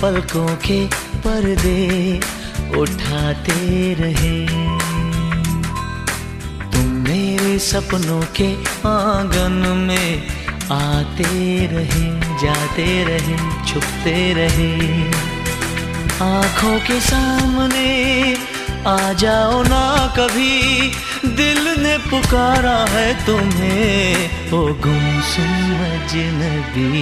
पलकों के पर्दे उठाते रहे। तुम मेरे सपनों के आंगन में आते रहे, जाते रहे, छुपते रहे। आँखों के सामने आ जाओ ना कभी, दिल ने पुकारा है तुम्हें, ओ गुमसुम अजनबी।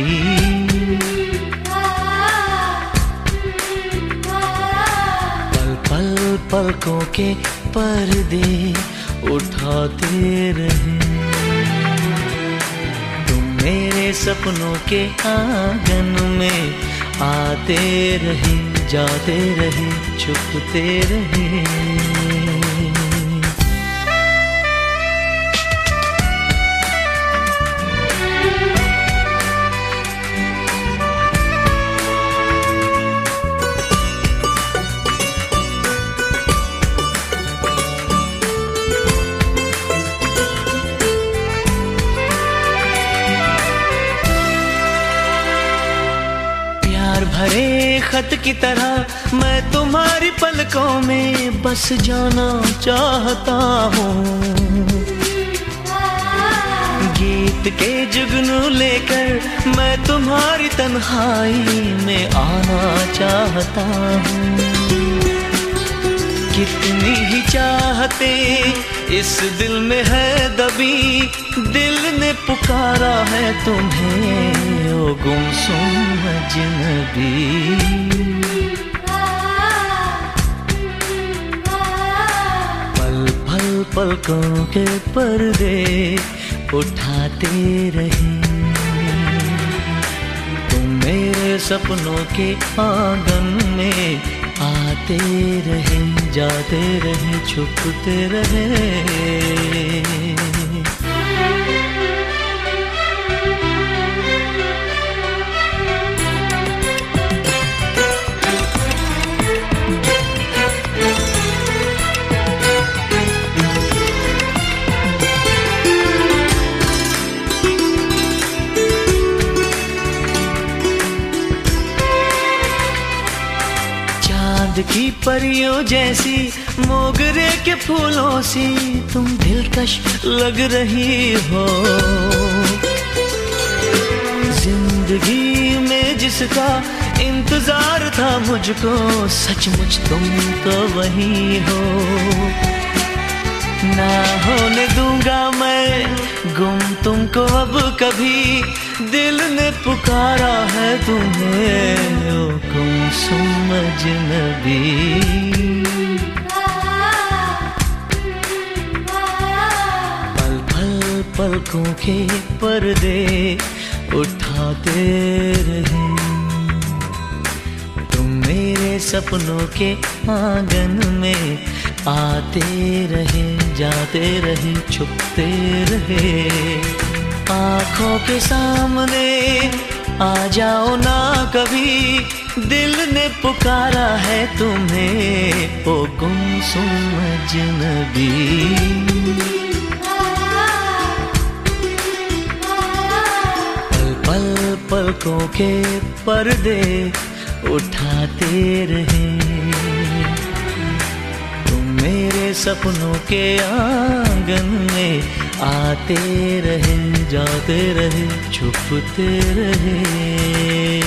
पल पल पलकों के पर्दे उठाते रहे। तुम मेरे सपनों के आंगन में आते रहे, जाते रहे, छुपते रहे। भरे खत की तरह मैं तुम्हारी पलकों में बस जाना चाहता हूँ। गीत के जुगनू लेकर मैं तुम्हारी तन्हाई में आना चाहता हूँ। कितनी ही चाहते इस दिल में है दबी, दिल ने पुकारा है तुम्हें, ओ गुमसुम अजनबी। पल पल पलकों के पर्दे उठाते रहे। तुम मेरे सपनों के आंगन में आते रहे, जाते रहे, छुपते रहे। की परियों जैसी मोगरे के फूलों सी तुम दिलकश लग रही हो। जिंदगी में जिसका इंतजार था मुझको, सचमुच तुम तो वही हो। ना होने दूंगा मैं गुम तुमको अब कभी, दिल ने पुकारा है तुम्हें, ओ गुमसुम अजनबी। पल पल पलकों के पर्दे उठाते रहे। तुम मेरे सपनों के आंगन में आते रहे, जाते रहे, छुपते रहे। आँखों के सामने आ जाओ ना कभी, दिल ने पुकारा है तुम्हें, ओ गुमसुम अजनबी। पल पल पलकों के पर्दे उठाते रहे। मेरे सपनों के आंगन में आते रहे, जाते रहे, छुपते रहे।